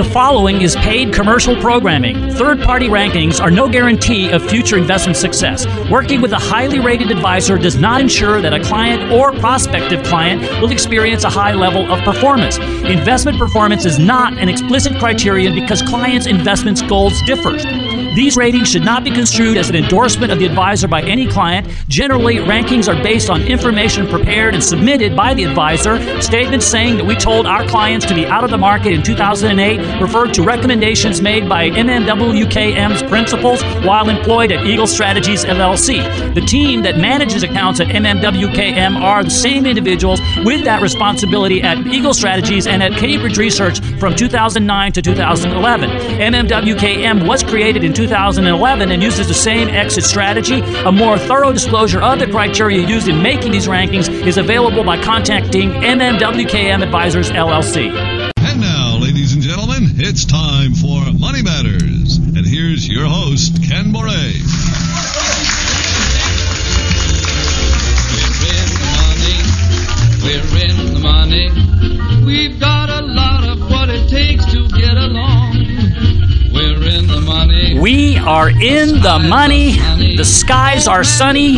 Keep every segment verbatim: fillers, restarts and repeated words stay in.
The following is paid commercial programming. Third-party rankings are no guarantee of future investment success. Working with a highly rated advisor does not ensure that a client or prospective client will experience a high level of performance. Investment performance is not an explicit criterion because clients' investment goals differ. These ratings should not be construed as an endorsement of the advisor by any client. Generally, rankings are based on information prepared and submitted by the advisor. Statements saying that we told our clients to be out of the market in two thousand eight refer to recommendations made by M M W K M's principals while employed at Eagle Strategies L L C. The team that manages accounts at M M W K M are the same individuals with that responsibility at Eagle Strategies and at Cambridge Research from two thousand nine to two thousand eleven. M M W K M was created in two thousand eleven and uses the same exit strategy. A more thorough disclosure of the criteria used in making these rankings is available by contacting M M W K M Advisors L L C. And now, ladies and gentlemen, it's time for Money Matters. And here's your host, Ken Moray. We're in the money. We've got a lot of what it takes to get along. We're in the money. We are in the money. The skies are sunny.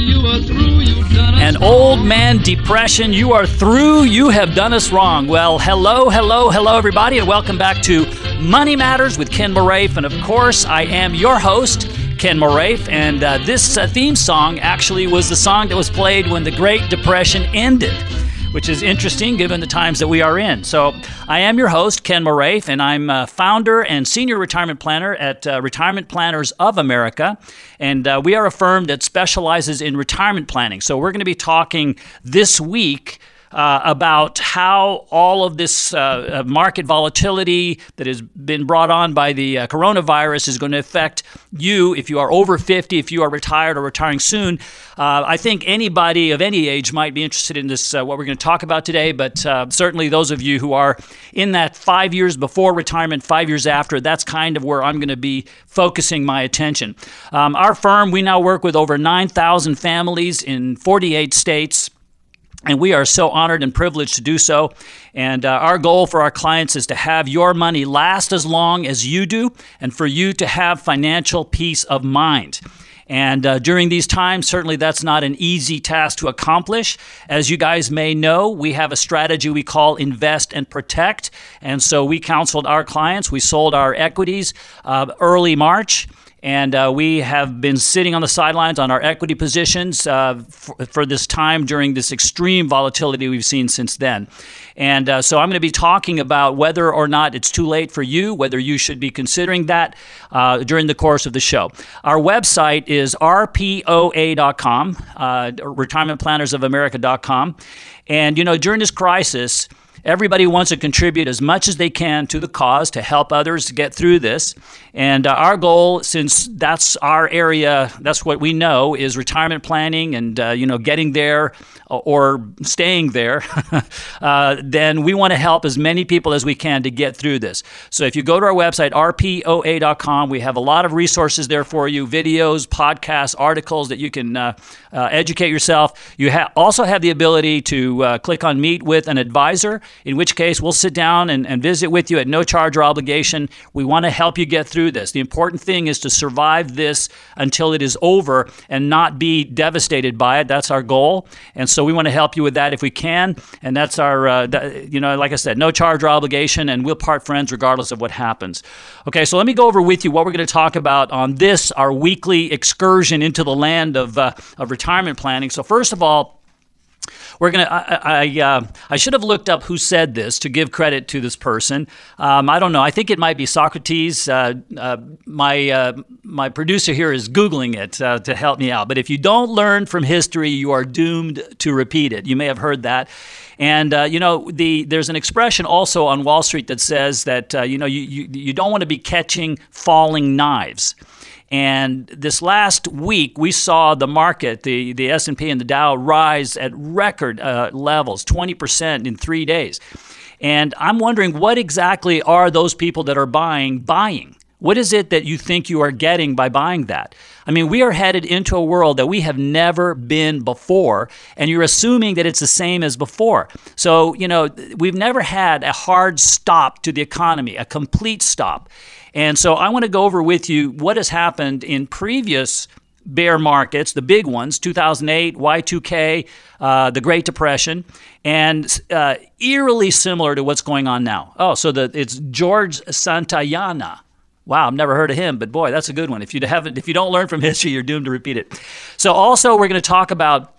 And old man depression, you are through. You have done us wrong. Well, hello, hello, hello, everybody, and welcome back to Money Matters with Ken Moraif. And of course, I am your host, Ken Moraif, and uh, this uh, theme song actually was the song that was played when the Great Depression ended, which is interesting given the times that we are in. So I am your host, Ken Moraif, and I'm uh, founder and senior retirement planner at uh, Retirement Planners of America, and uh, we are a firm that specializes in retirement planning. So we're going to be talking this week Uh, about how all of this uh, market volatility that has been brought on by the uh, coronavirus is going to affect you if you are over fifty, if you are retired or retiring soon. Uh, I think anybody of any age might be interested in this, uh, what we're going to talk about today, but uh, certainly those of you who are in that five years before retirement, five years after, that's kind of where I'm going to be focusing my attention. Um, our firm, we now work with over nine thousand families in forty-eight states. And we are so honored and privileged to do so. And uh, our goal for our clients is to have your money last as long as you do and for you to have financial peace of mind. And uh, during these times, certainly that's not an easy task to accomplish. As you guys may know, we have a strategy we call Invest and Protect. And so we counseled our clients. We sold our equities uh, early March. And uh, we have been sitting on the sidelines on our equity positions uh, for, for this time during this extreme volatility we've seen since then. And uh, so I'm going to be talking about whether or not it's too late for you, whether you should be considering that uh, during the course of the show. Our website is R P O A dot com, uh, retirement planners of america dot com. And, you know, during this crisis, everybody wants to contribute as much as they can to the cause to help others get through this. And uh, our goal, since that's our area, that's what we know, is retirement planning and, uh, you know, getting there or staying there, uh, then we want to help as many people as we can to get through this. So if you go to our website, R P O A dot com, we have a lot of resources there for you, videos, podcasts, articles that you can uh, uh, educate yourself. You ha- also have the ability to uh, click on Meet with an Advisor, in which case we'll sit down and, and visit with you at no charge or obligation. We want to help you get through this. The important thing is to survive this until it is over and not be devastated by it. That's our goal. And so we want to help you with that if we can. And that's our, uh, that, you know, like I said, no charge or obligation, and we'll part friends regardless of what happens. Okay, so let me go over with you what we're going to talk about on this, our weekly excursion into the land of, uh, of retirement planning. So first of all, We're gonna. I I, uh, I should have looked up who said this to give credit to this person. Um, I don't know. I think it might be Socrates. Uh, uh, my uh, my producer here is Googling it uh, to help me out. But if you don't learn from history, you are doomed to repeat it. You may have heard that. And uh, you know, the there's an expression also on Wall Street that says that uh, you know you, you you don't want to be catching falling knives. And this last week, we saw the market, the, the S and P and the Dow, rise at record uh, levels, twenty percent in three days. And I'm wondering, what exactly are those people that are buying buying? What is it that you think you are getting by buying that? I mean, we are headed into a world that we have never been before, and you're assuming that it's the same as before. So, you know, we've never had a hard stop to the economy, a complete stop. And so I want to go over with you what has happened in previous bear markets, the big ones, two thousand eight, Y two K, uh, the Great Depression, and uh, eerily similar to what's going on now. Oh, so the, it's George Santayana. Wow, I've never heard of him, but boy, that's a good one. If you haven't, if you don't learn from history, you're doomed to repeat it. So also we're going to talk about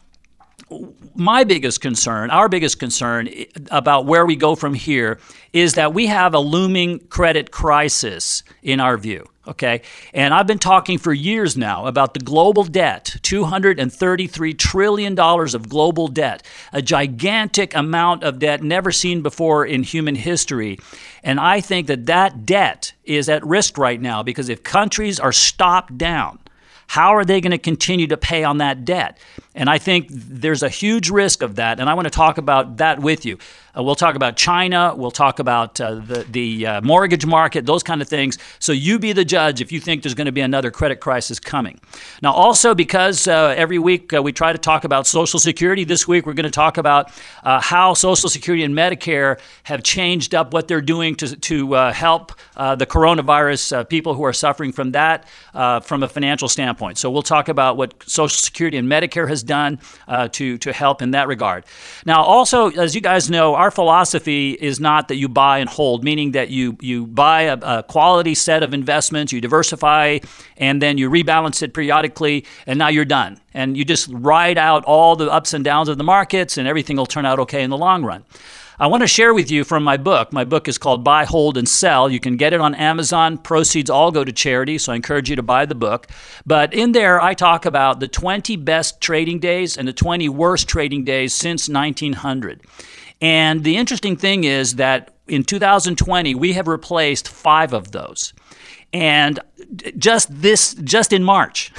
my biggest concern, our biggest concern about where we go from here is that we have a looming credit crisis in our view, okay? And I've been talking for years now about the global debt, two hundred thirty-three trillion dollars of global debt, a gigantic amount of debt never seen before in human history. And I think that that debt is at risk right now because if countries are stopped down, how are they going to continue to pay on that debt? And I think there's a huge risk of that, and I want to talk about that with you. Uh, we'll talk about China. We'll talk about uh, the, the uh, mortgage market, those kind of things. So you be the judge if you think there's going to be another credit crisis coming. Now, also because uh, every week uh, we try to talk about Social Security, this week we're going to talk about uh, how Social Security and Medicare have changed up what they're doing to, to uh, help uh, the coronavirus, uh, people who are suffering from that uh, from a financial standpoint. So we'll talk about what Social Security and Medicare has done uh, to, to help in that regard. Now, also, as you guys know, our philosophy is not that you buy and hold, meaning that you you buy a, a quality set of investments, you diversify, and then you rebalance it periodically, and now you're done. And you just ride out all the ups and downs of the markets, and everything will turn out okay in the long run. I want to share with you from my book. My book is called Buy, Hold, and Sell. You can get it on Amazon. Proceeds all go to charity, so I encourage you to buy the book. But in there, I talk about the twenty best trading days and the twenty worst trading days since nineteen hundred. And the interesting thing is that in two thousand twenty, we have replaced five of those. And just this, just in March,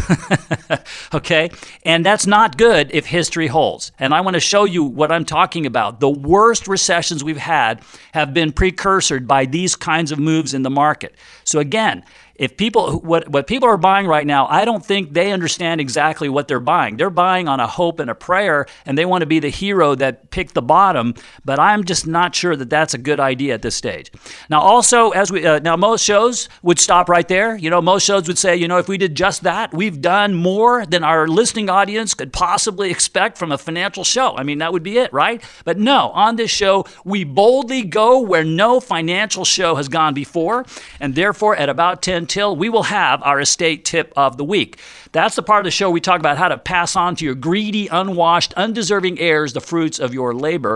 okay? And that's not good if history holds. And I want to show you what I'm talking about. The worst recessions we've had have been precursored by these kinds of moves in the market. So again, if people, what, what people are buying right now, I don't think they understand exactly what they're buying. They're buying on a hope and a prayer, and they want to be the hero that picked the bottom, but I'm just not sure that that's a good idea at this stage. Now, also, as we, uh, now most shows would stop right there. You know, most shows would say, you know, if we did just that, we've done more than our listening audience could possibly expect from a financial show. I mean, that would be it, right? But no, on this show, we boldly go where no financial show has gone before, and therefore, at about ten till, we will have our estate tip of the week. That's the part of the show we talk about how to pass on to your greedy, unwashed, undeserving heirs the fruits of your labor.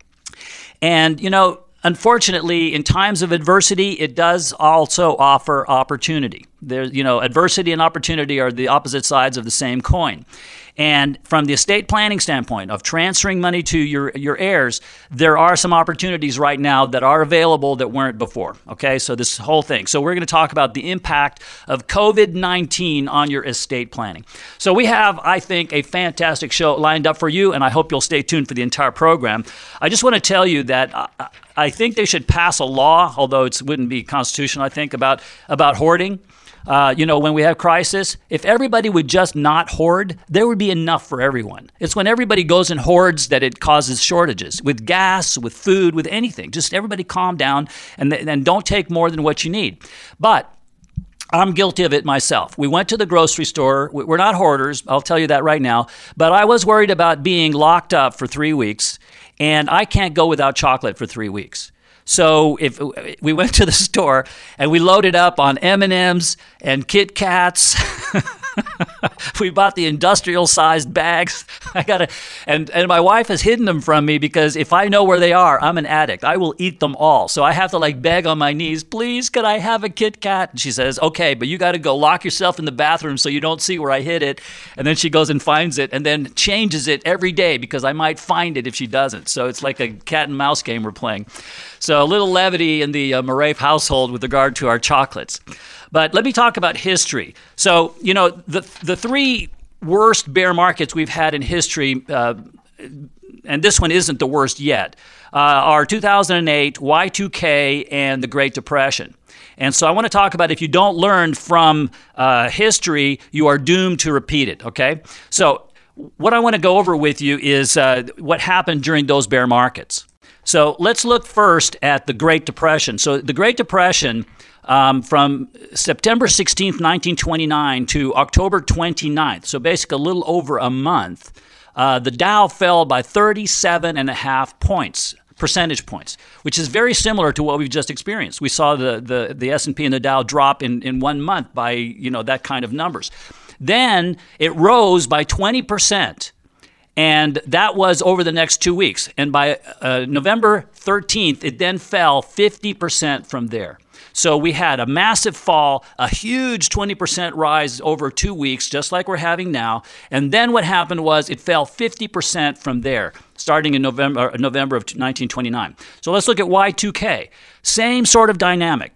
And, you know, unfortunately, in times of adversity, it does also offer opportunity. There, you know, adversity and opportunity are the opposite sides of the same coin. And from the estate planning standpoint of transferring money to your, your heirs, there are some opportunities right now that are available that weren't before. Okay, so this whole thing. So we're going to talk about the impact of covid nineteen on your estate planning. So we have, I think, a fantastic show lined up for you, and I hope you'll stay tuned for the entire program. I just want to tell you that I, I think they should pass a law, although it wouldn't be constitutional, I think, about, about hoarding. Uh, you know, when we have crisis, if everybody would just not hoard, there would be enough for everyone. It's when everybody goes and hoards that it causes shortages with gas, with food, with anything. Just everybody calm down and, and don't take more than what you need. But I'm guilty of it myself. We went to the grocery store. We're not hoarders, I'll tell you that right now. But I was worried about being locked up for three weeks, and I can't go without chocolate for three weeks. So if we went to the store and we loaded up on M and M's and Kit Kats, we bought the industrial-sized bags. I gotta, and and my wife has hidden them from me because if I know where they are, I'm an addict. I will eat them all. So I have to like beg on my knees, please, could I have a Kit Kat? And she says, okay, but you got to go lock yourself in the bathroom so you don't see where I hid it. And then she goes and finds it and then changes it every day because I might find it if she doesn't. So it's like a cat and mouse game we're playing. So a little levity in the uh, Moraif household with regard to our chocolates. But let me talk about history. So, you know, the the three worst bear markets we've had in history, uh, and this one isn't the worst yet, uh, are two thousand eight, Y two K, and the Great Depression. And so I want to talk about if you don't learn from uh, history, you are doomed to repeat it, okay? So what I want to go over with you is uh, what happened during those bear markets. So let's look first at the Great Depression. So the Great Depression, um, from September sixteenth, nineteen twenty-nine to October twenty-ninth, so basically a little over a month, uh, the Dow fell by thirty-seven and a half points. Percentage points, which is very similar to what we've just experienced. We saw the the, the S and P and the Dow drop in, in one month by, you know, that kind of numbers. Then it rose by twenty percent, and that was over the next two weeks. And by uh, November thirteenth, it then fell fifty percent from there. So we had a massive fall, a huge twenty percent rise over two weeks, just like we're having now. And then what happened was it fell fifty percent from there, starting in November, November of nineteen twenty-nine. So let's look at Y two K. Same sort of dynamic.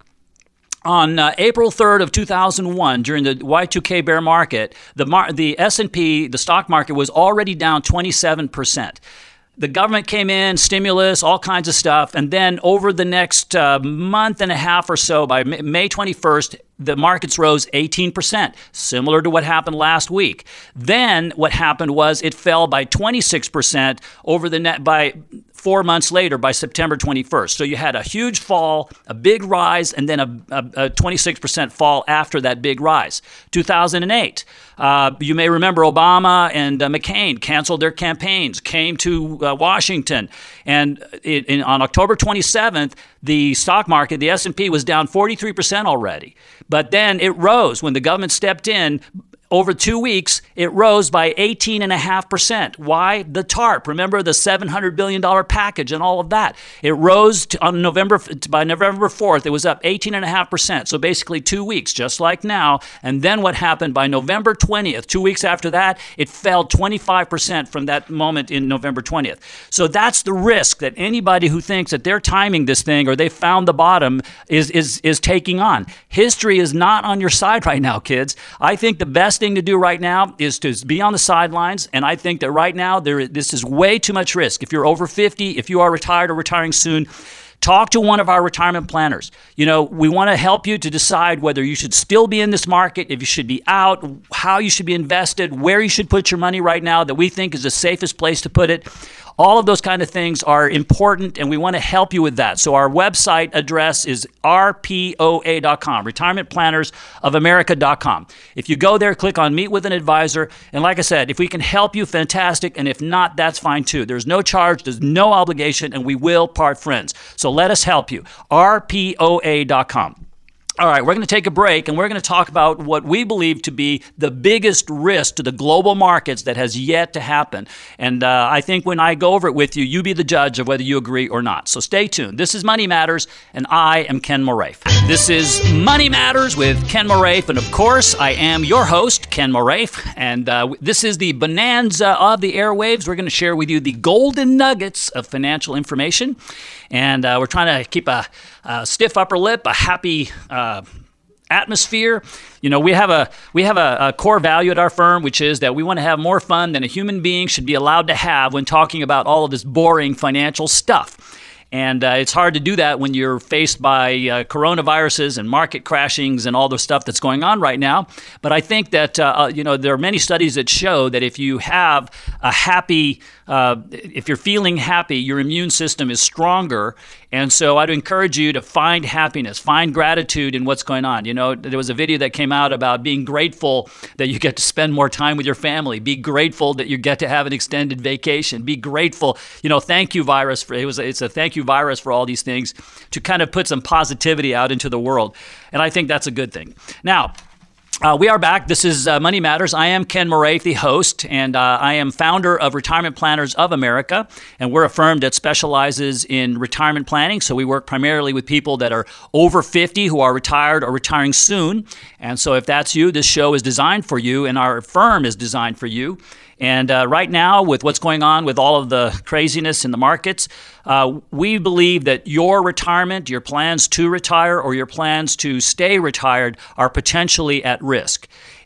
On uh, April third of two thousand one, during the Y two K bear market, the, mar- the S and P, the stock market, was already down twenty-seven percent. The government came in, stimulus, all kinds of stuff, and then over the next uh, month and a half or so, by May twenty-first, the markets rose eighteen percent, similar to what happened last week. Then what happened was it fell by twenty-six percent over the net by four months later, by September twenty-first. So you had a huge fall, a big rise, and then a, a, a twenty-six percent fall after that big rise. two thousand eight, uh, you may remember Obama and uh, McCain canceled their campaigns, came to uh, Washington, and it, in, on October twenty-seventh, the stock market, the S and P, was down forty-three percent already. But then it rose when the government stepped in. Over two weeks, it rose by eighteen point five percent. Why? The TARP. Remember the seven hundred billion dollars package and all of that. It rose to, on November by November fourth, it was up eighteen point five percent. So basically two weeks, just like now. And then what happened by November twentieth, two weeks after that, it fell twenty-five percent from that moment in November twentieth. So that's the risk that anybody who thinks that they're timing this thing or they found the bottom is, is, is taking on. History is not on your side right now, kids. I think the best thing to do right now is to be on the sidelines, and I think that right now there this is way too much risk. If you're over fifty, if you are retired or retiring soon, talk to one of our retirement planners. You know, we want to help you to decide whether you should still be in this market, if you should be out, how you should be invested, where you should put your money right now that we think is the safest place to put it. All of those kind of things are important, and we want to help you with that. So our website address is R P O A dot com, retirement planners of america dot com. If you go there, click on Meet with an Advisor. And like I said, if we can help you, fantastic. And if not, that's fine too. There's no charge, there's no obligation, and we will part friends. So let us help you. R P O A dot com. All right, we're going to take a break, and we're going to talk about what we believe to be the biggest risk to the global markets that has yet to happen. And uh, I think when I go over it with you, you be the judge of whether you agree or not. So stay tuned. This is Money Matters, and I am Ken Moraif. This is Money Matters with Ken Moraif, and of course, I am your host, Ken Moraif, and uh, this is the bonanza of the airwaves. We're going to share with you the golden nuggets of financial information, and uh, we're trying to keep a, a stiff upper lip, a happy uh, atmosphere. You know, we have a we have a, a core value at our firm, which is that we want to have more fun than a human being should be allowed to have when talking about all of this boring financial stuff. And uh, it's hard to do that when you're faced by uh, coronaviruses and market crashings and all the stuff that's going on right now. But I think that, uh, you know, there are many studies that show that if you have a happy, uh, if you're feeling happy, your immune system is stronger. And so I'd encourage you to find happiness, find gratitude in what's going on. You know, there was a video that came out about being grateful that you get to spend more time with your family. Be grateful that you get to have an extended vacation. Be grateful, you know, thank you virus for, it was, it's a thank you virus for all these things to kind of put some positivity out into the world. And I think that's a good thing. Now, Uh, we are back. This is uh, Money Matters. I am Ken Moraif, the host, and uh, I am founder of Retirement Planners of America, and we're a firm that specializes in retirement planning. So we work primarily with people that are over fifty who are retired or retiring soon. And so if that's you, this show is designed for you, and our firm is designed for you. And uh, right now, with what's going on with all of the craziness in the markets, uh, we believe that your retirement, your plans to retire, or your plans to stay retired are potentially at risk.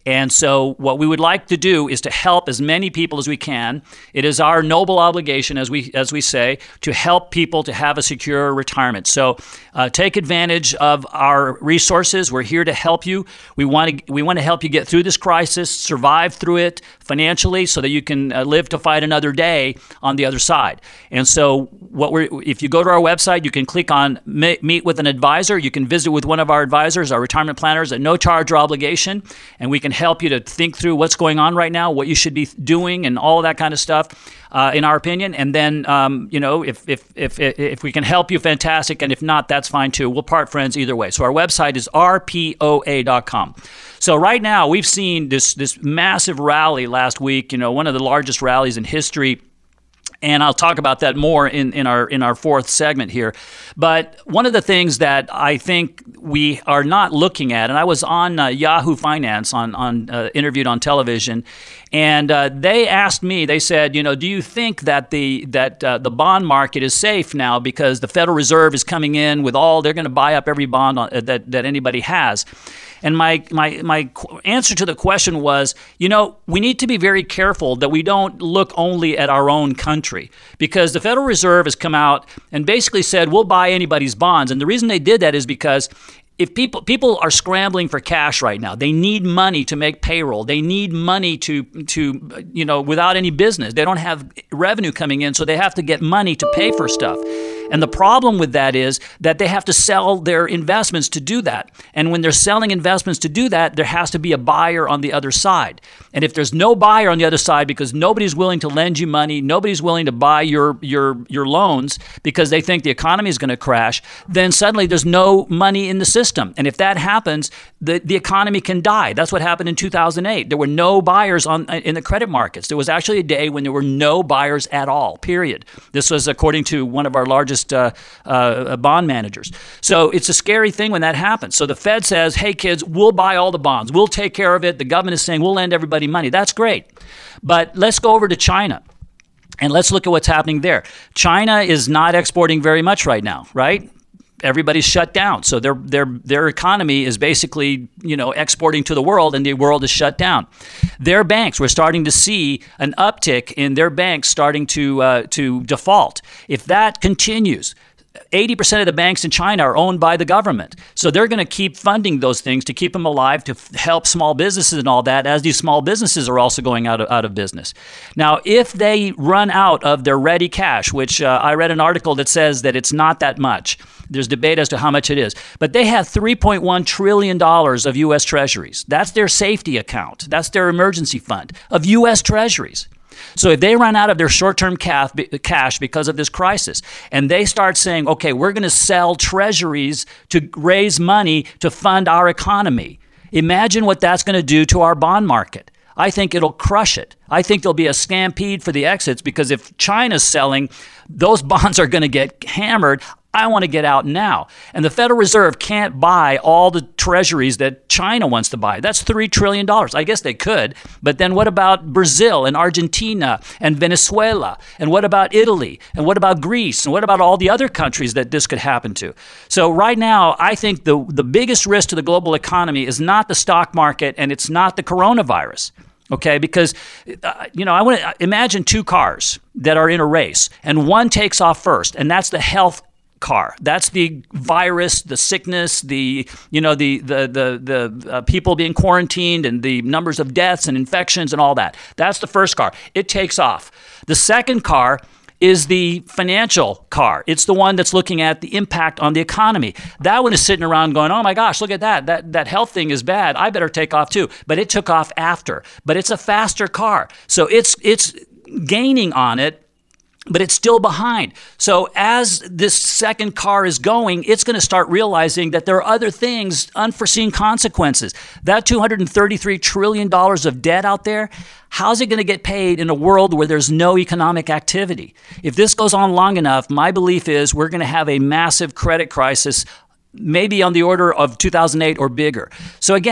And so what we would like to do is to help as many people as we can. It is our noble obligation, as we as we say, to help people to have a secure retirement. So uh, take advantage of our resources. We're here to help you. We want to we want to help you get through this crisis, survive through it financially, so that you can uh, live to fight another day on the other side. And so what we're if you go to our website, you can click on Meet with an Advisor. You can visit with one of our advisors, our retirement planners, at no charge or obligation, and we can help you to think through what's going on right now, what you should be doing, and all of that kind of stuff, uh, in our opinion. And then, um, you know, if, if if if we can help you, fantastic. And if not, that's fine too. We'll part friends either way. So our website is R P O A dot com. So right now, we've seen this this massive rally last week. You know, one of the largest rallies in history. And I'll talk about that more in, in our in our fourth segment here. But one of the things that I think we are not looking at, and I was on uh, Yahoo Finance, on on uh, interviewed on television, and uh, they asked me. They said, you know, do you think that the that uh, the bond market is safe now because the Federal Reserve is coming in with all they're going to buy up every bond on, uh, that that anybody has? And my, my my answer to the question was, you know, we need to be very careful that we don't look only at our own country, because the Federal Reserve has come out and basically said, we'll buy anybody's bonds. And the reason they did that is because if people people are scrambling for cash right now, they need money to make payroll. They need money to to you know without any business. They don't have revenue coming in, so they have to get money to pay for stuff. And the problem with that is that they have to sell their investments to do that. And when they're selling investments to do that, there has to be a buyer on the other side. And if there's no buyer on the other side because nobody's willing to lend you money, nobody's willing to buy your your your loans because they think the economy is going to crash, then suddenly there's no money in the system. And if that happens, the, the economy can die. That's what happened in two thousand eight. There were no buyers on in the credit markets. There was actually a day when there were no buyers at all, period. This was according to one of our largest Uh, uh, bond managers. So it's a scary thing when that happens. So the Fed says, hey, kids, we'll buy all the bonds. We'll take care of it. The government is saying we'll lend everybody money. That's great. But let's go over to China and let's look at what's happening there. China is not exporting very much right now, right? Everybody's shut down. So their their their economy is basically, you know, exporting to the world, and the world is shut down. Their banks, we're starting to see an uptick in their banks starting to uh, to default. If that continues, eighty percent of the banks in China are owned by the government. So they're going to keep funding those things to keep them alive, to f- help small businesses and all that, as these small businesses are also going out of, out of business. Now, if they run out of their ready cash, which uh, I read an article that says that it's not that much. There's debate as to how much it is. But they have three point one trillion dollars of U S Treasuries. That's their safety account. That's their emergency fund of U S Treasuries. So if they run out of their short-term cash because of this crisis, and they start saying, okay, we're going to sell treasuries to raise money to fund our economy, imagine what that's going to do to our bond market. I think it'll crush it. I think there'll be a stampede for the exits, because if China's selling, those bonds are going to get hammered. I want to get out now. And the Federal Reserve can't buy all the treasuries that China wants to buy. That's three trillion dollars. I guess they could. But then what about Brazil and Argentina and Venezuela? And what about Italy? And what about Greece? And what about all the other countries that this could happen to? So right now, I think the, the biggest risk to the global economy is not the stock market, and it's not the coronavirus. Okay, because, uh, you know, I want to imagine two cars that are in a race, and one takes off first, and that's the health car. That's the virus, the sickness, the you know the the the the uh, people being quarantined, and the numbers of deaths and infections and all that. That's the first car. It takes off. The second car is the financial car. It's the one that's looking at the impact on the economy. That one is sitting around going, oh my gosh, look at that. That that health thing is bad. I better take off too. But it took off after. But it's a faster car. So it's it's gaining on it, but it's still behind. So as this second car is going, it's going to start realizing that there are other things, unforeseen consequences. That two hundred thirty-three trillion dollars of debt out there, how's it going to get paid in a world where there's no economic activity? If this goes on long enough, my belief is we're going to have a massive credit crisis, maybe on the order of two thousand eight or bigger. So again,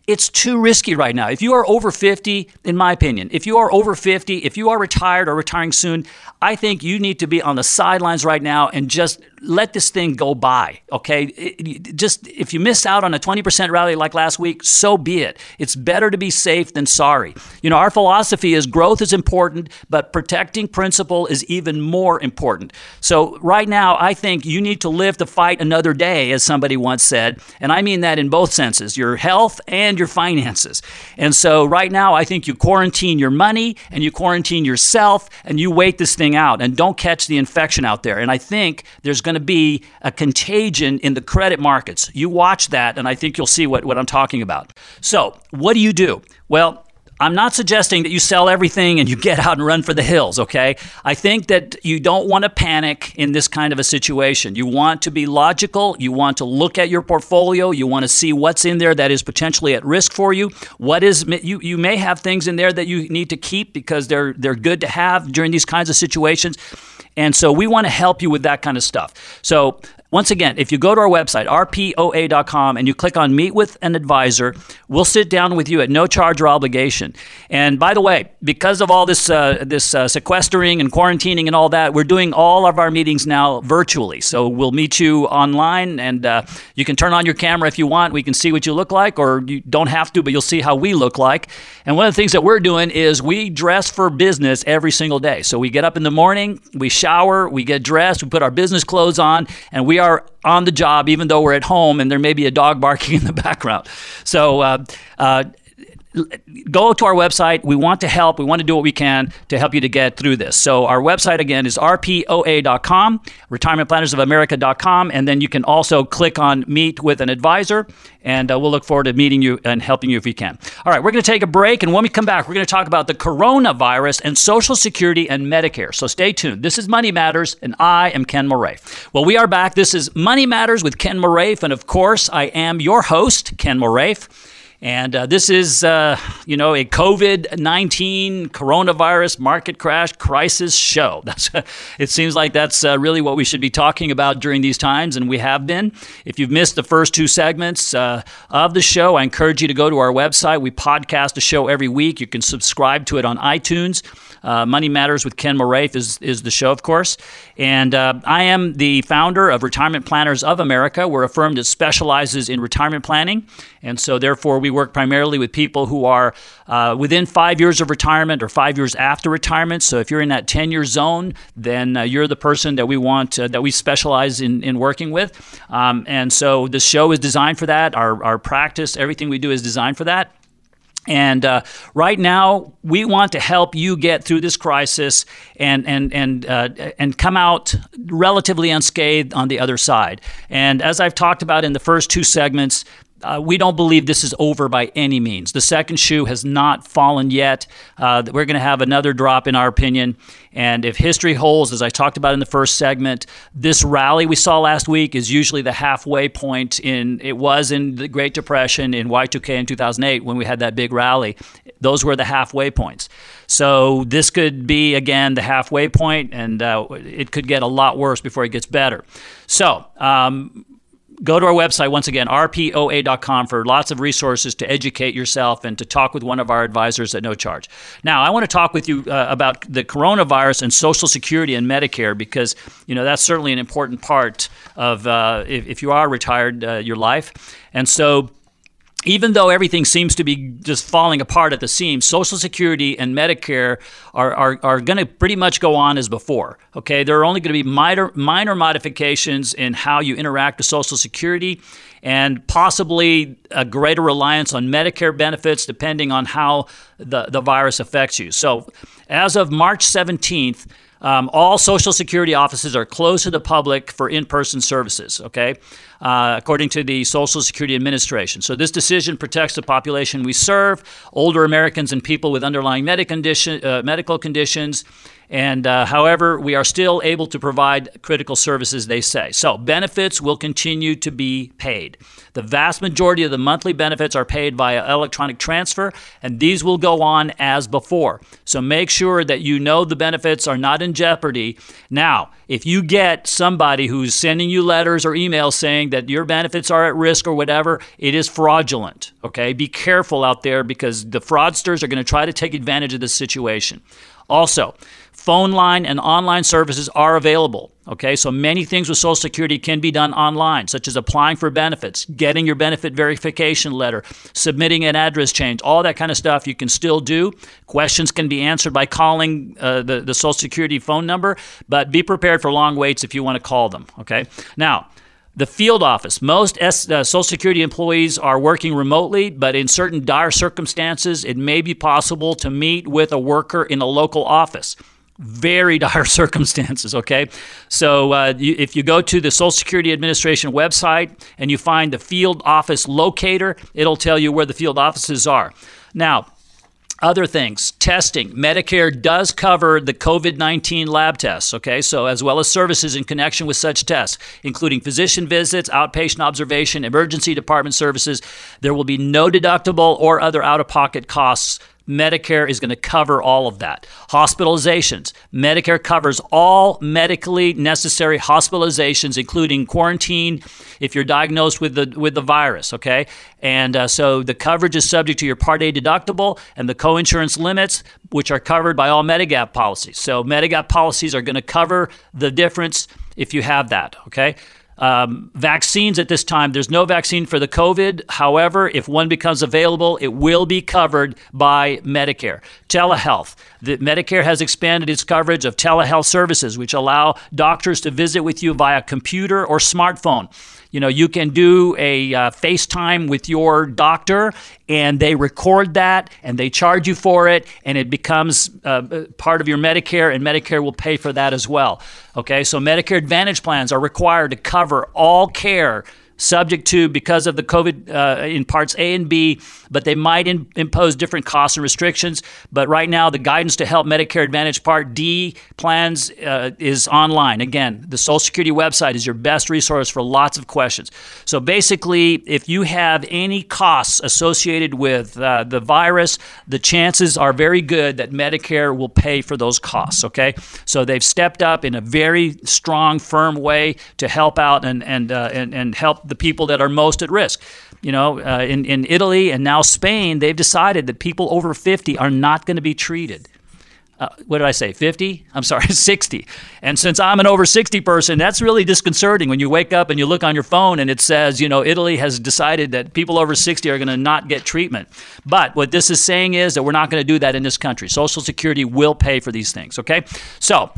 it's too risky right now. If you are over fifty, in my opinion, if you are over fifty, if you are retired or retiring soon, I think you need to be on the sidelines right now and just let this thing go by, okay? It, just if you miss out on a twenty percent rally like last week, so be it. It's better to be safe than sorry. You know, our philosophy is growth is important, but protecting principle is even more important. So right now, I think you need to live to fight another day, as somebody once said, and I mean that in both senses, your health and your finances. And so right now, I think you quarantine your money and you quarantine yourself and you wait this thing out and don't catch the infection out there. And I think there's going to be a contagion in the credit markets. You watch that and I think you'll see what, what I'm talking about. So what do you do? Well, I'm not suggesting that you sell everything and you get out and run for the hills, okay? I think that you don't want to panic in this kind of a situation. You want to be logical. You want to look at your portfolio. You want to see what's in there that is potentially at risk for you. What is you you may have things in there that you need to keep because they're they're good to have during these kinds of situations. And so we want to help you with that kind of stuff. So once again, if you go to our website, R P O A dot com, and you click on Meet with an Advisor, we'll sit down with you at no charge or obligation. And by the way, because of all this uh, this uh, sequestering and quarantining and all that, we're doing all of our meetings now virtually. So we'll meet you online, and uh, you can turn on your camera if you want. We can see what you look like, or you don't have to, but you'll see how we look like. And one of the things that we're doing is we dress for business every single day. So we get up in the morning, we shower, we get dressed, we put our business clothes on, and we are on the job even though we're at home and there may be a dog barking in the background. So uh, uh, go to our website. We want to help. We want to do what we can to help you to get through this. So our website, again, is R P O A dot com, retirement planners of america dot com, and then you can also click on Meet with an Advisor, and uh, we'll look forward to meeting you and helping you if we can. All right, we're going to take a break, and when we come back, we're going to talk about the coronavirus and Social Security and Medicare. So stay tuned. This is Money Matters, and I am Ken Moraif. Well, we are back. This is Money Matters with Ken Moraif, and of course, I am your host, Ken Moraif. And uh, this is, uh, you know, a COVID nineteen coronavirus market crash crisis show. That's it seems like that's uh, really what we should be talking about during these times, and we have been. If you've missed the first two segments uh, of the show, I encourage you to go to our website. We podcast a show every week. You can subscribe to it on iTunes. Uh, Money Matters with Ken Moraif is, is the show, of course. And uh, I am the founder of Retirement Planners of America. We're a firm that specializes in retirement planning. And so, therefore, we work primarily with people who are uh, within five years of retirement or five years after retirement. So if you're in that ten-year zone, then uh, you're the person that we want, uh, that we specialize in, in working with. Um, and so the show is designed for that. Our, our practice, everything we do is designed for that. And uh, right now, we want to help you get through this crisis and and and uh, and come out relatively unscathed on the other side. And as I've talked about in the first two segments, Uh, we don't believe this is over by any means. The second shoe has not fallen yet. Uh, we're going to have another drop in our opinion. And if history holds, as I talked about in the first segment, this rally we saw last week is usually the halfway point in, it was in the Great Depression in Y two K in two thousand eight when we had that big rally. Those were the halfway points. So this could be, again, the halfway point, and uh, it could get a lot worse before it gets better. So, um, go to our website, once again, R P O A dot com, for lots of resources to educate yourself and to talk with one of our advisors at no charge. Now, I want to talk with you uh, about the coronavirus and Social Security and Medicare because, you know, that's certainly an important part of, uh, if, if you are retired, uh, your life. And so even though everything seems to be just falling apart at the seams, Social Security and Medicare are are, are going to pretty much go on as before. Okay, there are only going to be minor minor modifications in how you interact with Social Security, and possibly a greater reliance on Medicare benefits depending on how the, the virus affects you. So, as of March seventeenth. Um, all Social Security offices are closed to the public for in-person services, okay, uh, according to the Social Security Administration. So this decision protects the population we serve, older Americans and people with underlying medic condition, uh, medical conditions, And uh, however, we are still able to provide critical services, they say. So benefits will continue to be paid. The vast majority of the monthly benefits are paid via electronic transfer, and these will go on as before. So make sure that you know the benefits are not in jeopardy. Now, if you get somebody who's sending you letters or emails saying that your benefits are at risk or whatever, it is fraudulent, okay? Be careful out there because the fraudsters are going to try to take advantage of this situation. Also, phone line and online services are available, okay? So many things with Social Security can be done online, such as applying for benefits, getting your benefit verification letter, submitting an address change, all that kind of stuff you can still do. Questions can be answered by calling uh, the, the Social Security phone number, but be prepared for long waits if you want to call them, okay? Now, the field office. Most S, uh, Social Security employees are working remotely, but in certain dire circumstances, it may be possible to meet with a worker in a local office. Very dire circumstances, okay? So uh, you, if you go to the Social Security Administration website and you find the field office locator, it'll tell you where the field offices are. Now, other things, testing. Medicare does cover the COVID nineteen lab tests, okay? So as well as services in connection with such tests, including physician visits, outpatient observation, emergency department services. There will be no deductible or other out-of-pocket costs. Medicare is going to cover all of that. Hospitalizations. Medicare covers all medically necessary hospitalizations, including quarantine if you're diagnosed with the with the virus, okay? And uh, so the coverage is subject to your Part A deductible and the coinsurance limits, which are covered by all Medigap policies. So Medigap policies are going to cover the difference if you have that, okay? Um, vaccines at this time, there's no vaccine for the COVID. However, if one becomes available, it will be covered by Medicare. Telehealth. The Medicare has expanded its coverage of telehealth services, which allow doctors to visit with you via computer or smartphone. You know, you can do a uh, FaceTime with your doctor, and they record that, and they charge you for it, and it becomes uh, part of your Medicare, and Medicare will pay for that as well. Okay, so Medicare Advantage plans are required to cover all care subject to, because of the COVID uh, in Parts A and B, but they might in, impose different costs and restrictions. But right now, the guidance to help Medicare Advantage Part D plans uh, is online. Again, the Social Security website is your best resource for lots of questions. So basically, if you have any costs associated with uh, the virus, the chances are very good that Medicare will pay for those costs, okay? So they've stepped up in a very strong, firm way to help out and, and, uh, and, and help the people that are most at risk. You know, uh, in, in Italy and now Spain, they've decided that people over fifty are not going to be treated. Uh, what did I say, fifty? I'm sorry, sixty. And since I'm an over sixty person, that's really disconcerting when you wake up and you look on your phone and it says, you know, Italy has decided that people over sixty are going to not get treatment. But what this is saying is that we're not going to do that in this country. Social Security will pay for these things, okay? So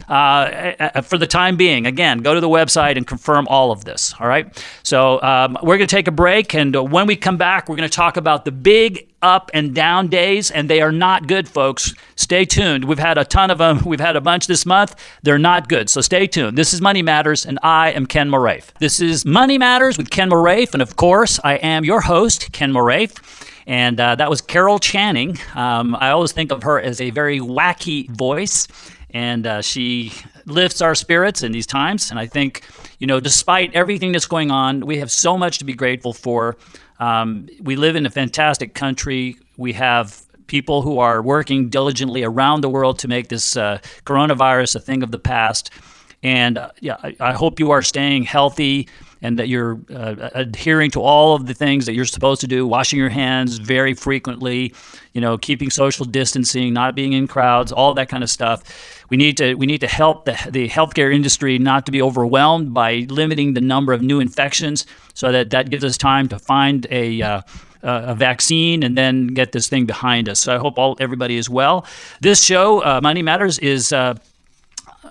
uh, for the time being, again, go to the website and confirm all of this, all right? So um, we're going to take a break, and uh, when we come back, we're going to talk about the big up and down days, and they are not good, folks. Stay tuned. We've had a ton of them. We've had a bunch this month. They're not good, so stay tuned. This is Money Matters, and I am Ken Moraif. This is Money Matters with Ken Moraif, and of course, I am your host, Ken Moraif. And uh, that was Carol Channing. Um, I always think of her as a very wacky voice, and uh, she lifts our spirits in these times. And I think, you know, despite everything that's going on, we have so much to be grateful for. Um, we live in a fantastic country. We have people who are working diligently around the world to make this uh, coronavirus a thing of the past. And uh, yeah, I, I hope you are staying healthy and that you're uh, adhering to all of the things that you're supposed to do, washing your hands very frequently, you know, keeping social distancing, not being in crowds, all that kind of stuff. We need to we need to help the the healthcare industry not to be overwhelmed by limiting the number of new infections, so that that gives us time to find a uh, a vaccine and then get this thing behind us. So I hope all everybody is well. This show, uh, Money Matters, is. Uh,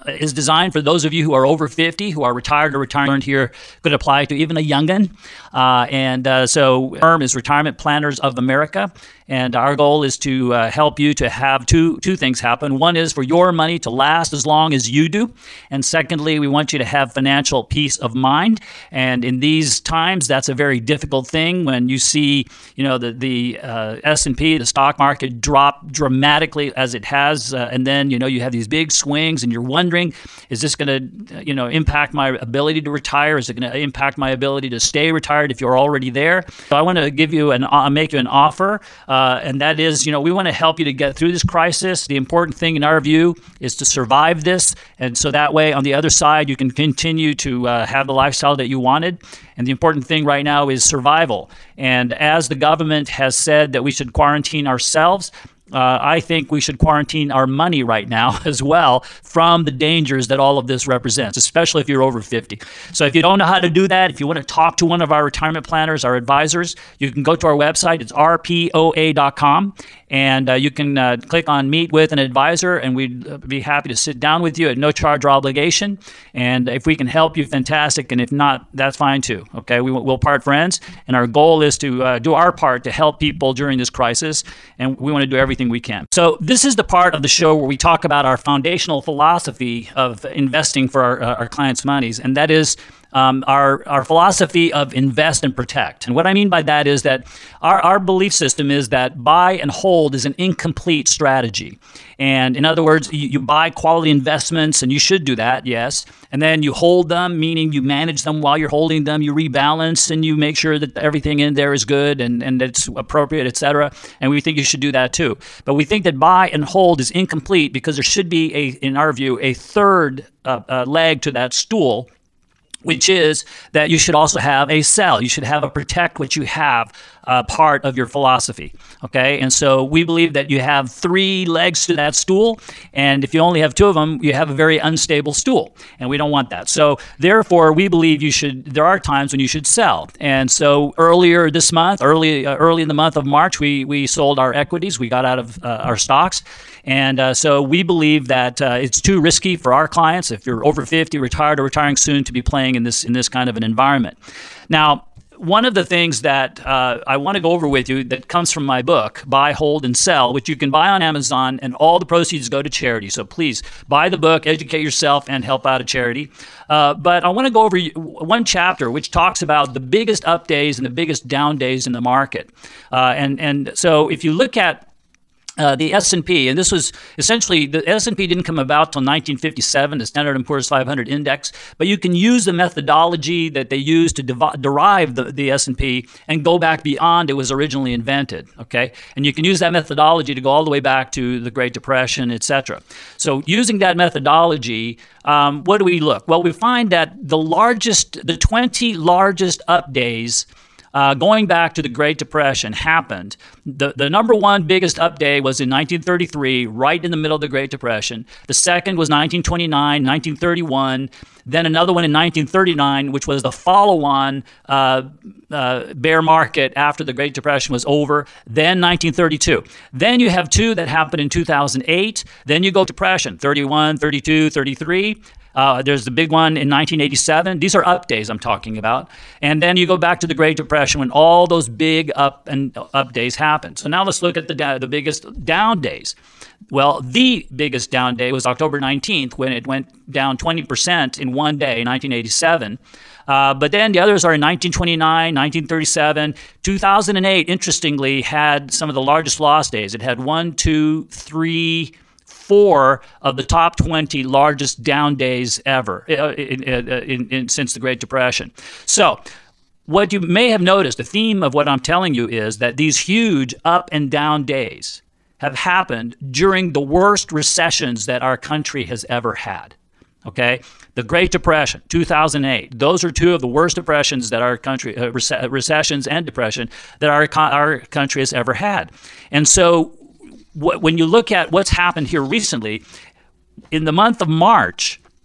is designed for those of you who are over fifty, who are retired or retired here. Could apply to even a youngin. Uh, and uh, so, firm is Retirement Planners of America. And our goal is to uh, help you to have two two things happen. One is for your money to last as long as you do. And secondly, we want you to have financial peace of mind. And in these times, that's a very difficult thing when you see, you know, the, the uh, S and P, the stock market drop dramatically as it has. Uh, and then, you know, you have these big swings and you're wondering, is this going to, you know, impact my ability to retire? Is it going to impact my ability to stay retired if you're already there? So I want to give you an, uh, make you an offer. Uh, Uh, and that is, you know, we want to help you to get through this crisis. The important thing in our view is to survive this. And so that way, on the other side, you can continue to uh, have the lifestyle that you wanted. And the important thing right now is survival. And as the government has said that we should quarantine ourselves, Uh, I think we should quarantine our money right now as well from the dangers that all of this represents, especially if you're over fifty. So if you don't know how to do that, if you want to talk to one of our retirement planners, our advisors, you can go to our website. It's R P O A dot com. And uh, you can uh, click on Meet with an Advisor, and we'd be happy to sit down with you at no charge or obligation. And if we can help you, fantastic. And if not, that's fine too. Okay, we, we'll part friends. And our goal is to uh, do our part to help people during this crisis. And we want to do everything we can. So this is the part of the show where we talk about our foundational philosophy of investing for our, uh, our clients' monies. And that is Um, our our philosophy of invest and protect. And what I mean by that is that our, our belief system is that buy and hold is an incomplete strategy. And in other words, you, you buy quality investments, and you should do that, yes. And then you hold them, meaning you manage them while you're holding them, you rebalance, and you make sure that everything in there is good and, and it's appropriate, et cetera. And we think you should do that too. But we think that buy and hold is incomplete because there should be, a, in our view, a third uh, uh, leg to that stool, which is that you should also have a sell. You should have a protect what you have uh, part of your philosophy, okay? And so we believe that you have three legs to that stool, and if you only have two of them, you have a very unstable stool, and we don't want that. So therefore, we believe you should, there are times when you should sell. And so earlier this month, early uh, early in the month of March, we, we sold our equities. We got out of uh, our stocks. And uh, so we believe that uh, it's too risky for our clients, if you're over fifty, retired, or retiring soon, to be playing in this in this kind of an environment. Now, one of the things that uh, I want to go over with you that comes from my book, Buy, Hold, and Sell, which you can buy on Amazon, and all the proceeds go to charity. So please buy the book, educate yourself, and help out a charity. Uh, but I want to go over one chapter which talks about the biggest up days and the biggest down days in the market. Uh, and, and so if you look at Uh, the S and P, and this was essentially, the S and P didn't come about till nineteen fifty-seven, the Standard and Poor's five hundred index, but you can use the methodology that they used to dev- derive the, the S and P and go back beyond it was originally invented, okay? And you can use that methodology to go all the way back to the Great Depression, et cetera. So using that methodology, um, what do we look? Well, we find that the largest, the twenty largest up days Uh, going back to the Great Depression happened. The, the number one biggest up day was in nineteen thirty-three, right in the middle of the Great Depression. The second was nineteen twenty-nine, nineteen thirty-one, then another one in nineteen thirty-nine, which was the follow-on uh, uh, bear market after the Great Depression was over, then nineteen thirty-two. Then you have two that happened in two thousand eight. Then you go to Depression, thirty-one, thirty-two, thirty-three. Uh, there's the big one in nineteen eighty-seven. These are up days I'm talking about. And then you go back to the Great Depression when all those big up and up days happened. So now let's look at the the biggest down days. Well, the biggest down day was October nineteenth, when it went down twenty percent in one day, nineteen eighty-seven. Uh, but then the others are in nineteen twenty-nine, nineteen thirty-seven. two thousand eight, interestingly, had some of the largest loss days. It had one, two, three, four of the top twenty largest down days ever in, in, in, in, since the Great Depression. So what you may have noticed, the theme of what I'm telling you is that these huge up and down days have happened during the worst recessions that our country has ever had. Okay, the Great Depression, two thousand eight. Those are two of the worst depressions that our country, uh, rec- recessions and depression that our our country has ever had. And so, when you look at what's happened here recently, in the month of March,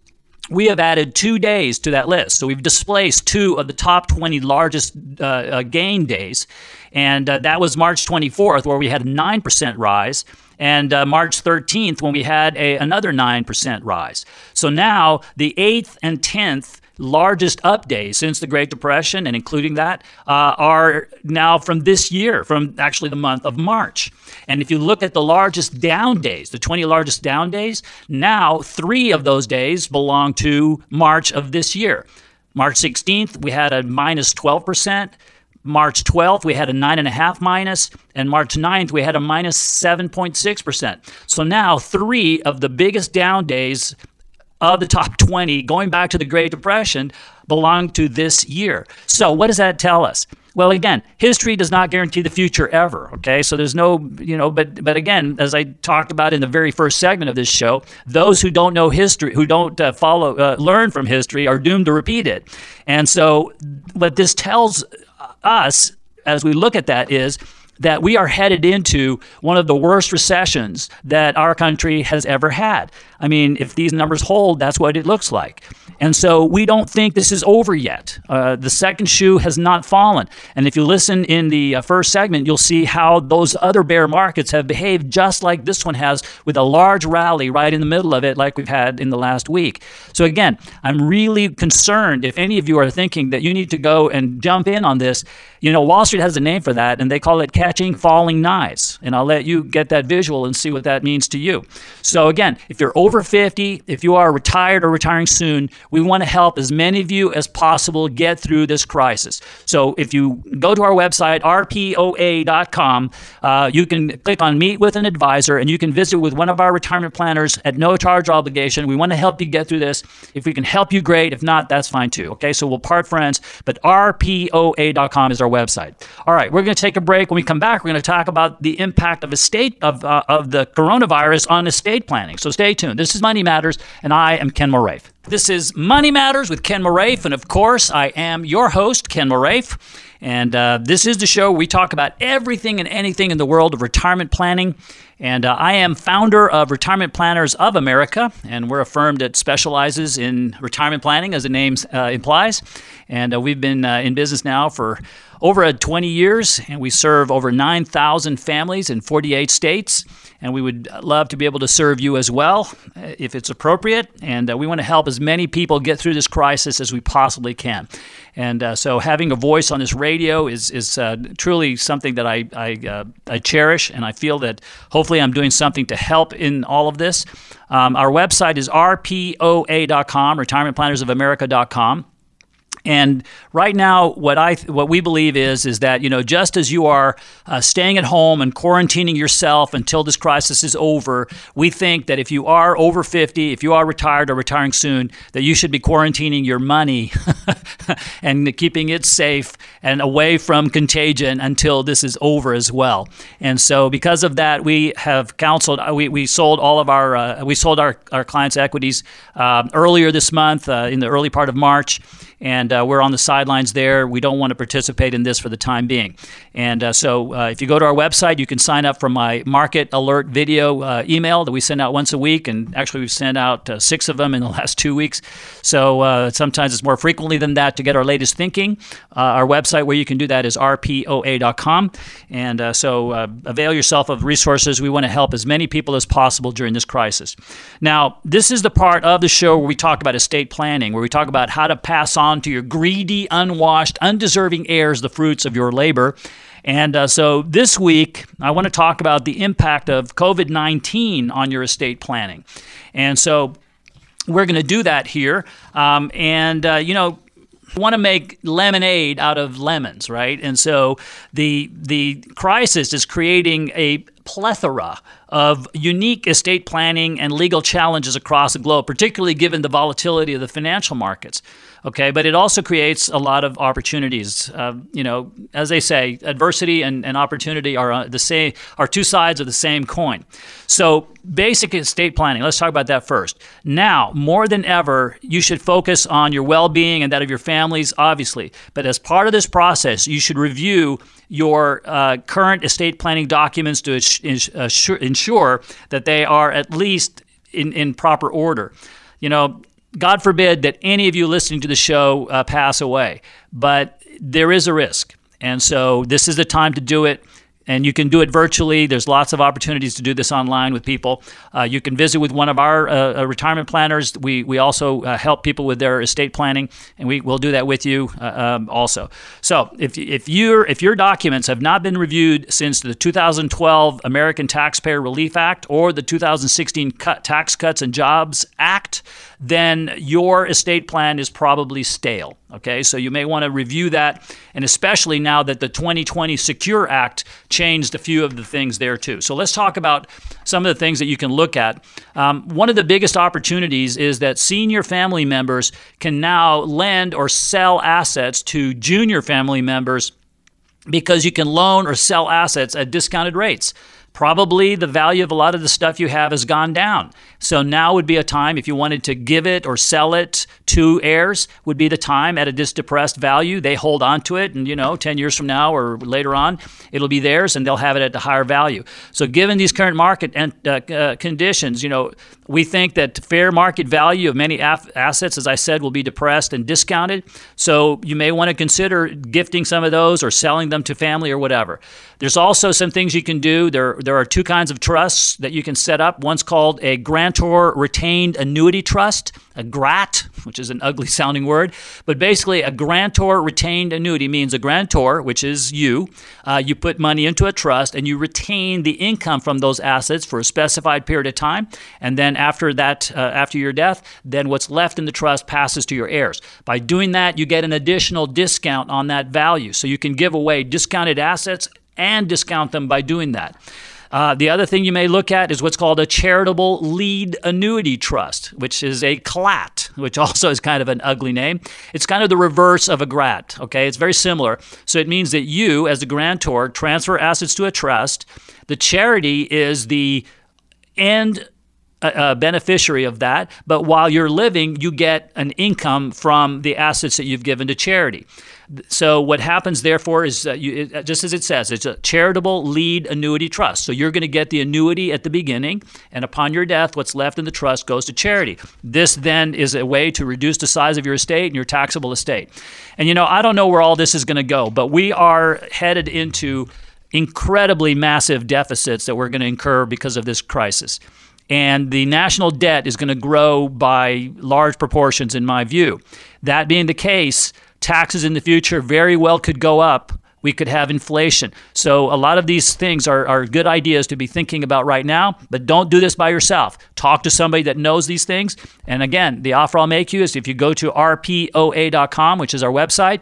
we have added two days to that list. So we've displaced two of the top twenty largest uh, uh, gain days. And uh, that was March twenty-fourth, where we had a nine percent rise, and uh, March thirteenth, when we had a, another nine percent rise. So now the eighth and tenth largest up days since the Great Depression, and including that, uh, are now from this year, from actually the month of March. And if you look at the largest down days, the twenty largest down days, now three of those days belong to March of this year. March sixteenth, we had a minus twelve percent. March twelfth, we had a nine point five minus, and March ninth, we had a minus seven point six percent. So now three of the biggest down days of the top twenty, going back to the Great Depression, belong to this year. So what does that tell us? Well, again, history does not guarantee the future ever, okay? So there's no, you know, but but again, as I talked about in the very first segment of this show, those who don't know history, who don't uh, follow, uh, learn from history, are doomed to repeat it. And so what this tells us, as we look at that, is that we are headed into one of the worst recessions that our country has ever had. I mean, if these numbers hold, that's what it looks like. And so we don't think this is over yet. Uh, the second shoe has not fallen. And if you listen in the uh, first segment, you'll see how those other bear markets have behaved just like this one has, with a large rally right in the middle of it, like we've had in the last week. So again, I'm really concerned if any of you are thinking that you need to go and jump in on this. You know, Wall Street has a name for that, and they call it catching falling knives. And I'll let you get that visual and see what that means to you. So again, if you're over fifty, if you are retired or retiring soon, we want to help as many of you as possible get through this crisis. So if you go to our website, R P O A dot com, uh, you can click on Meet with an Advisor, and you can visit with one of our retirement planners at no charge or obligation. We want to help you get through this. If we can help you, great. If not, that's fine too. Okay, so we'll part friends, but R P O A dot com is our website. All right, we're going to take a break. When we come back, we're going to talk about the impact of estate of uh, of the coronavirus on estate planning. So stay tuned. This is Money Matters, and I am Ken Moraif. This is Money Matters with Ken Moraif, and of course, I am your host, Ken Moraif. And uh, this is the show where we talk about everything and anything in the world of retirement planning. And uh, I am founder of Retirement Planners of America, and we're a firm that specializes in retirement planning, as the name uh, implies. And uh, we've been uh, in business now for over twenty years, and we serve over nine thousand families in forty-eight states. And we would love to be able to serve you as well, if it's appropriate. And uh, we want to help as many people get through this crisis as we possibly can. And uh, so having a voice on this radio is is uh, truly something that I I, uh, I cherish, and I feel that hopefully I'm doing something to help in all of this. Um, our website is R P O A dot com, retirement planners of america dot com. And right now, what I what we believe is is that, you know, just as you are uh, staying at home and quarantining yourself until this crisis is over, we think that if you are over fifty, if you are retired or retiring soon, that you should be quarantining your money and keeping it safe and away from contagion until this is over as well. And so, because of that, we have counseled. We we sold all of our uh, we sold our our clients' equities uh, earlier this month uh, in the early part of March. And uh, we're on the sidelines there. We don't want to participate in this for the time being. And uh, so uh, if you go to our website, you can sign up for my market alert video uh, email that we send out once a week. And actually, we've sent out uh, six of them in the last two weeks. So uh, sometimes it's more frequently than that to get our latest thinking. Uh, our website where you can do that is R P O A dot com. And uh, so uh, avail yourself of resources. We want to help as many people as possible during this crisis. Now, this is the part of the show where we talk about estate planning, where we talk about how to pass on to your greedy, unwashed, undeserving heirs the fruits of your labor. And uh, so this week, I want to talk about the impact of COVID nineteen on your estate planning. And so we're going to do that here. Um, and, uh, you know, want to make lemonade out of lemons, right? And so the the crisis is creating a plethora of unique estate planning and legal challenges across the globe, particularly given the volatility of the financial markets. Okay, but it also creates a lot of opportunities. Uh, you know, as they say, adversity and, and opportunity are uh, the same, are two sides of the same coin. So, basic estate planning. Let's talk about that first. Now, more than ever, you should focus on your well-being and that of your families, obviously. But as part of this process, you should review your uh, current estate planning documents to ensure, ensure that they are at least in, in proper order. You know, God forbid that any of you listening to the show uh, pass away, but there is a risk. And so this is the time to do it. And you can do it virtually. There's lots of opportunities to do this online with people. Uh, you can visit with one of our uh, retirement planners. We we also uh, help people with their estate planning, and we will do that with you uh, um, also. So if if your if your documents have not been reviewed since the two thousand twelve American Taxpayer Relief Act or the two thousand sixteen Cut, Tax Cuts and Jobs Act, then your estate plan is probably stale. Okay, so you may want to review that, and especially now that the twenty twenty Secure Act changed a few of the things there too. So let's talk about some of the things that you can look at. Um, one of the biggest opportunities is that senior family members can now lend or sell assets to junior family members because you can loan or sell assets at discounted rates. Probably the value of a lot of the stuff you have has gone down. So now would be a time, if you wanted to give it or sell it to heirs, would be the time at a depressed value. They hold on to it, and you know, ten years from now or later on, it'll be theirs, and they'll have it at a higher value. So given these current market and, uh, uh, conditions, you know, we think that fair market value of many af- assets, as I said, will be depressed and discounted. So you may want to consider gifting some of those or selling them to family or whatever. There's also some things you can do. There, there are two kinds of trusts that you can set up. One's called a grantor retained annuity trust, a G R A T, which is an ugly sounding word. But basically, a grantor retained annuity means a grantor, which is you, uh, you put money into a trust and you retain the income from those assets for a specified period of time. And then after that, uh, after your death, then what's left in the trust passes to your heirs. By doing that, you get an additional discount on that value. So you can give away discounted assets and discount them by doing that. Uh, the other thing you may look at is what's called a charitable lead annuity trust, which is a C L A T, which also is kind of an ugly name. It's kind of the reverse of a G R A T, okay? It's very similar. So it means that you, as the grantor, transfer assets to a trust. The charity is the end Uh, beneficiary of that, but while you're living, you get an income from the assets that you've given to charity. So what happens, therefore, is uh, you, it, just as it says, it's a charitable lead annuity trust. So you're going to get the annuity at the beginning, and upon your death, what's left in the trust goes to charity. This then is a way to reduce the size of your estate and your taxable estate. And you know, I don't know where all this is going to go, but we are headed into incredibly massive deficits that we're going to incur because of this crisis. And the national debt is going to grow by large proportions, in my view. That being the case, taxes in the future very well could go up. We could have inflation. So a lot of these things are, are good ideas to be thinking about right now, but don't do this by yourself. Talk to somebody that knows these things. And again, the offer I'll make you is if you go to R P O A dot com, which is our website,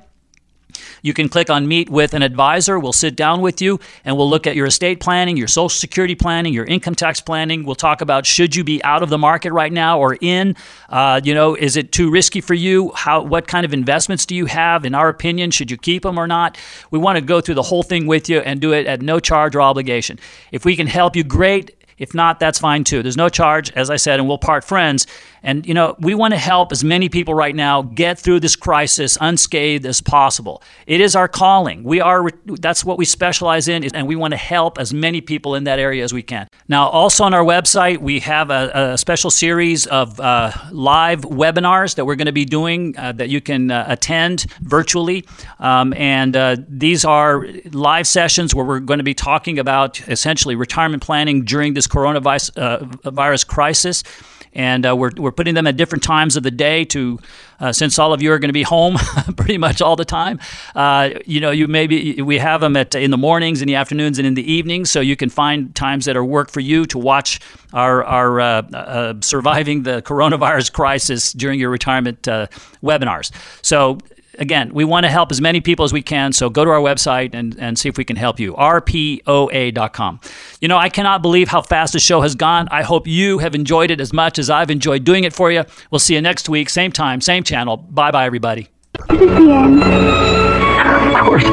you can click on Meet with an Advisor. We'll sit down with you and we'll look at your estate planning, your Social Security planning, your income tax planning. We'll talk about should you be out of the market right now or in? Uh, you know, is it too risky for you? How? What kind of investments do you have? In our opinion, should you keep them or not? We want to go through the whole thing with you and do it at no charge or obligation. If we can help you, great. If not, that's fine too. There's no charge, as I said, and we'll part friends. And, you know, we want to help as many people right now get through this crisis unscathed as possible. It is our calling. We are, that's what we specialize in, and we want to help as many people in that area as we can. Now, also on our website, we have a, a special series of uh, live webinars that we're going to be doing uh, that you can uh, attend virtually. Um, and uh, these are live sessions where we're going to be talking about essentially retirement planning during this coronavirus uh, virus crisis. And uh, we're we're putting them at different times of the day to, uh, since all of you are going to be home pretty much all the time. Uh, you know, you maybe we have them at in the mornings, in the afternoons, and in the evenings, so you can find times that are work for you to watch our our uh, uh, surviving the coronavirus crisis during your retirement uh, webinars. So. Again, we want to help as many people as we can, so go to our website and, and see if we can help you, R P O A dot com. You know, I cannot believe how fast the show has gone. I hope you have enjoyed it as much as I've enjoyed doing it for you. We'll see you next week, same time, same channel. Bye-bye, everybody. Is this the end? Of course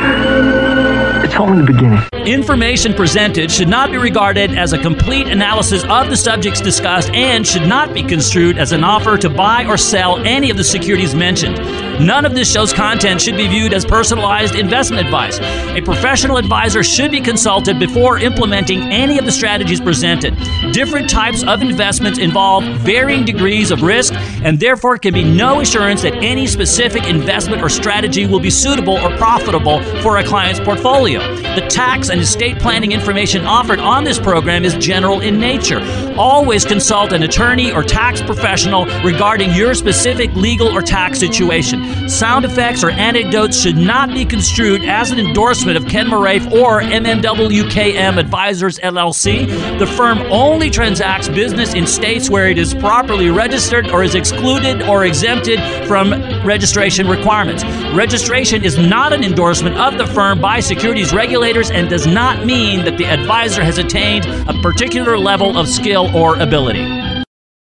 not. It's only the beginning. Information presented should not be regarded as a complete analysis of the subjects discussed and should not be construed as an offer to buy or sell any of the securities mentioned. None of this show's content should be viewed as personalized investment advice. A professional advisor should be consulted before implementing any of the strategies presented. Different types of investments involve varying degrees of risk, and therefore can be no assurance that any specific investment or strategy will be suitable or profitable for a client's portfolio. The tax and estate planning information offered on this program is general in nature. Always consult an attorney or tax professional regarding your specific legal or tax situation. Sound effects or anecdotes should not be construed as an endorsement of Ken Moraif or M M W K M Advisors L L C. The firm only transacts business in states where it is properly registered or is excluded or exempted from registration requirements. Registration is not an endorsement of the firm by securities regulators and does not mean that the advisor has attained a particular level of skill or ability.